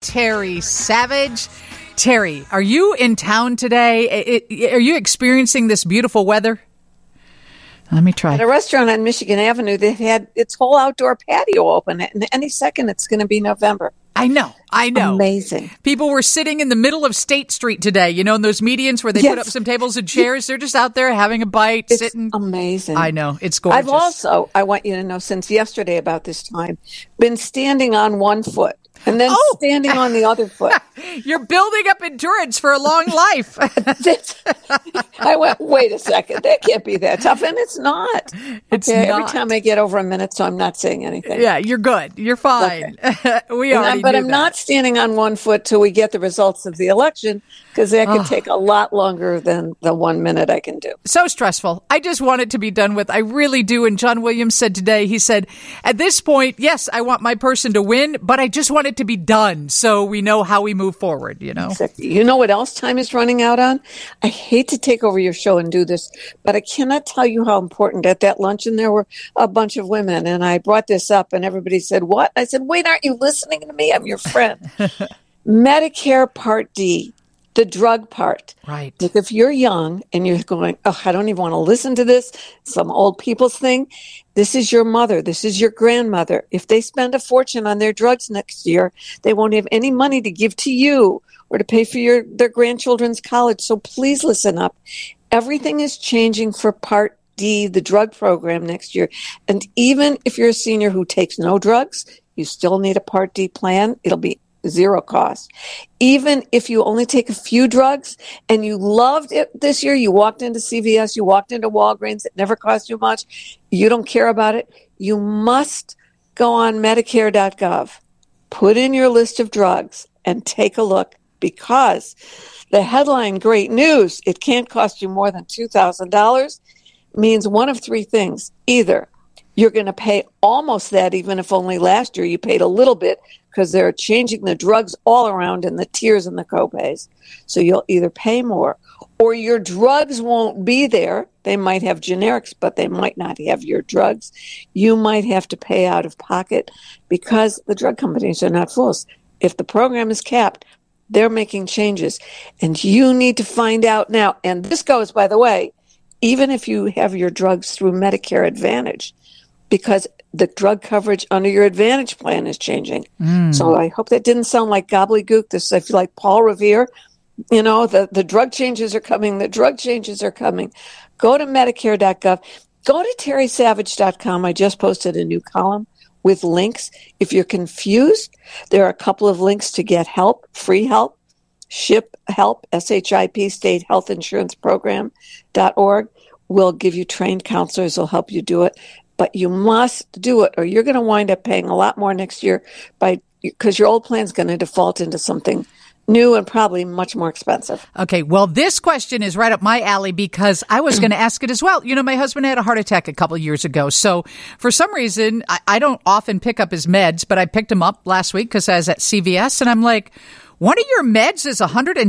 Terry Savage. Terry, are you in town today? Are you experiencing this beautiful weather? Let me try. At a restaurant on Michigan Avenue, they've had its whole outdoor patio open. And any second, it's going to be November. I know. Amazing. People were sitting in the middle of State Street today, in those medians where they put up some tables and chairs. They're just out there having a bite, sitting. Amazing. I know. It's gorgeous. I've also, I want you to know, since yesterday about this time, been standing on one foot and then standing on the other foot. You're building up endurance for a long life. I went, wait a second, that can't be that tough. And it's not. It's not. Every time I get over a minute, so I'm not saying anything. Yeah, you're good. You're fine. Okay. But I'm not standing on one foot till we get the results of the election, because that can take a lot longer than the 1 minute I can do. So stressful. I just want it to be done with. I really do. And John Williams said today, he said, at this point, yes, I want my person to win, but I just want it to be done so we know how we move forward, Exactly. You know what else time is running out on? I hate to take over your show and do this, but I cannot tell you how important. At that luncheon, there were a bunch of women, and I brought this up, and everybody said, what? I said, wait, aren't you listening to me? I'm your friend. Medicare Part D. The drug part. Right. Like if you're young and you're going, I don't even want to listen to this, some old people's thing. This is your mother. This is your grandmother. If they spend a fortune on their drugs next year, they won't have any money to give to you or to pay for their grandchildren's college. So please listen up. Everything is changing for Part D, the drug program next year. And even if you're a senior who takes no drugs, you still need a Part D plan. It'll be zero cost. Even if you only take a few drugs and you loved it this year, you walked into CVS, you walked into Walgreens, it never cost you much, you don't care about it, you must go on Medicare.gov, put in your list of drugs and take a look, because the headline, great news, it can't cost you more than $2,000, means one of three things. Either you're going to pay almost that, even if only last year you paid a little bit, because they're changing the drugs all around in the tiers and the copays. So you'll either pay more, or your drugs won't be there. They might have generics, but they might not have your drugs. You might have to pay out of pocket because the drug companies are not fools. If the program is capped, they're making changes. And you need to find out now. And this goes, by the way, even if you have your drugs through Medicare Advantage, because the drug coverage under your Advantage plan is changing. So I hope that didn't sound like gobbledygook. This, I feel like Paul Revere, the drug changes are coming. The drug changes are coming. Go to Medicare.gov. Go to terrysavage.com. I just posted a new column with links. If you're confused, there are a couple of links to get help, free help, SHIP help, SHIP, State Health Insurance Program.org. Will give you trained counselors who'll help you do it. But you must do it, or you're going to wind up paying a lot more next year because your old plan is going to default into something new and probably much more expensive. Okay, well, this question is right up my alley because I was going to ask it as well. My husband had a heart attack a couple of years ago. So for some reason, I don't often pick up his meds, but I picked him up last week because I was at CVS, and I'm like, one of your meds is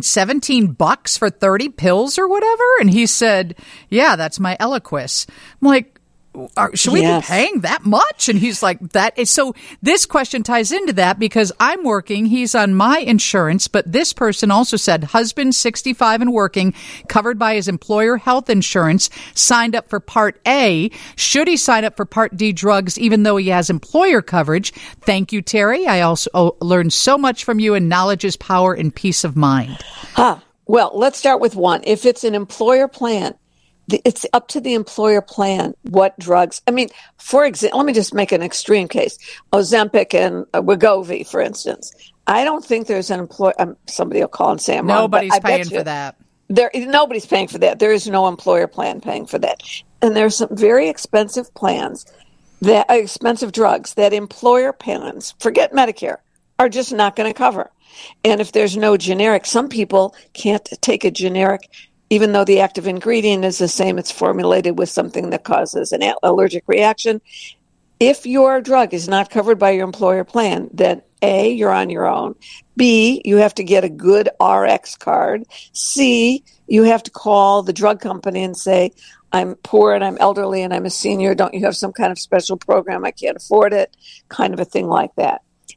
$117 for 30 pills or whatever? And he said, yeah, that's my Eliquis. I'm like, should we be paying that much? And he's like, that is. So this question ties into that because I'm working. He's on my insurance, but this person also said husband 65 and working, covered by his employer health insurance, signed up for Part A. Should he sign up for Part D drugs even though he has employer coverage? Thank you, Terry. I also learned so much from you, and knowledge is power and peace of mind. Well, let's start with one. If it's an employer plan, it's up to the employer plan what drugs. I mean, for example, let me just make an extreme case. Ozempic and Wegovy, for instance. I don't think there's an employer. Somebody will call and say I'm wrong. Nobody's paying for that. Nobody's paying for that. There is no employer plan paying for that. And there's some very expensive plans, expensive drugs that employer plans, forget Medicare, are just not going to cover. And if there's no generic, some people can't take a generic even though the active ingredient is the same. It's formulated with something that causes an allergic reaction. If your drug is not covered by your employer plan, then A, you're on your own. B, you have to get a good RX card. C, you have to call the drug company and say, I'm poor and I'm elderly and I'm a senior. Don't you have some kind of special program? I can't afford it. Kind of a thing like that.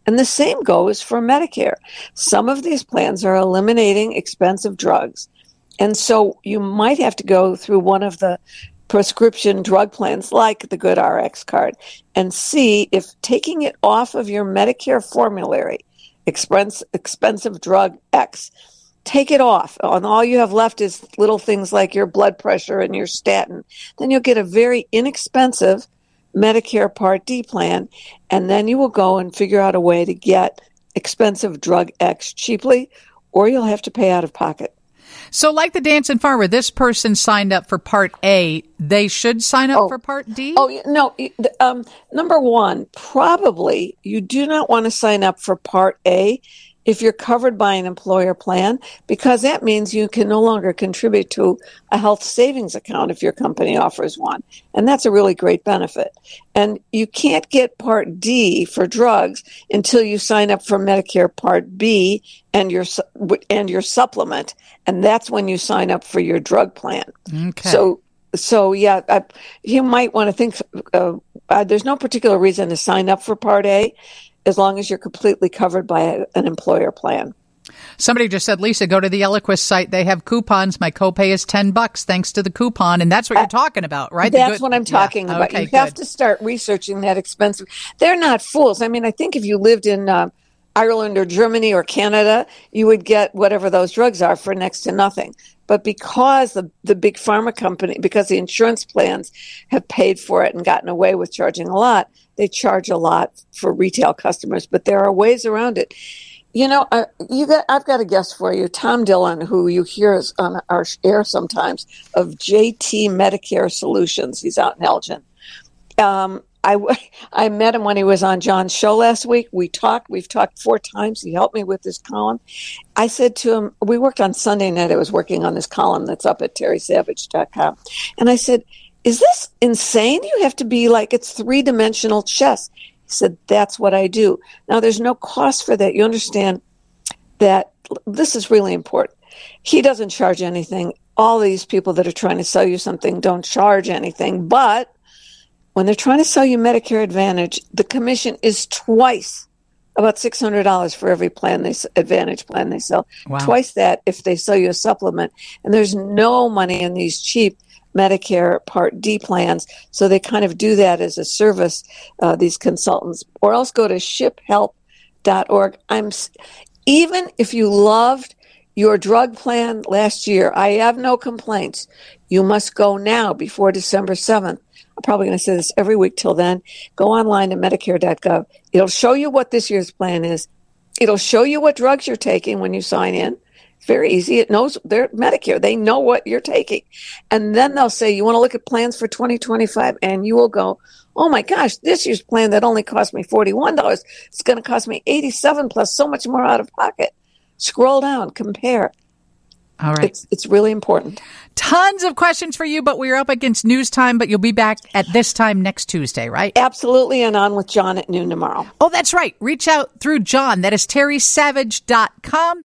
And the same goes for Medicare. Some of these plans are eliminating expensive drugs. And so you might have to go through one of the prescription drug plans like the GoodRx card and see if taking it off of your Medicare formulary, expensive drug X, take it off, and all you have left is little things like your blood pressure and your statin, then you'll get a very inexpensive Medicare Part D plan, and then you will go and figure out a way to get expensive drug X cheaply, or you'll have to pay out of pocket. So like the Dancing Farmer, this person signed up for Part A. They should sign up for Part D? No. Number one, probably you do not want to sign up for Part A if you're covered by an employer plan, because that means you can no longer contribute to a health savings account if your company offers one. And that's a really great benefit. And you can't get Part D for drugs until you sign up for Medicare Part B and your supplement. And that's when you sign up for your drug plan. Okay. So yeah, you might want to think, there's no particular reason to sign up for Part A, as long as you're completely covered by an employer plan. Somebody just said, Lisa, go to the Eliquis site. They have coupons. My copay is $10 thanks to the coupon. And that's what you're talking about, right? That's what I'm talking about. Okay, you have to start researching that expensive. They're not fools. I mean, I think if you lived in Ireland or Germany or Canada, you would get whatever those drugs are for next to nothing. But because the big pharma company, because the insurance plans have paid for it and gotten away with charging a lot, they charge a lot for retail customers. But there are ways around it. You know, I've got a guest for you, Tom Dillon, who you hear on our air sometimes, of JT Medicare Solutions. He's out in Elgin. I met him when he was on John's show last week. We've talked 4 times. He helped me with this column. I said to him, we worked on Sunday night. I was working on this column that's up at terrysavage.com. And I said, is this insane? You have to be like, it's 3-dimensional chess. He said, that's what I do. Now, there's no cost for that. You understand that this is really important. He doesn't charge anything. All these people that are trying to sell you something don't charge anything, but when they're trying to sell you Medicare Advantage, the commission is twice, about $600 for every Advantage plan they sell. Wow. Twice that if they sell you a supplement. And there's no money in these cheap Medicare Part D plans. So they kind of do that as a service, these consultants. Or else go to shiphelp.org. Even if you loved your drug plan last year, I have no complaints. You must go now before December 7th. I'm probably going to say this every week till then. Go online to Medicare.gov. It'll show you what this year's plan is. It'll show you what drugs you're taking when you sign in. It's very easy. It knows they're Medicare. They know what you're taking. And then they'll say, you want to look at plans for 2025? And you will go, oh my gosh, this year's plan that only cost me $41, it's going to cost me $87 plus so much more out of pocket. Scroll down, compare. All right. It's really important. Tons of questions for you, but we're up against news time, but you'll be back at this time next Tuesday, right? Absolutely, and on with John at noon tomorrow. Oh, that's right. Reach out through John. That is terrysavage.com.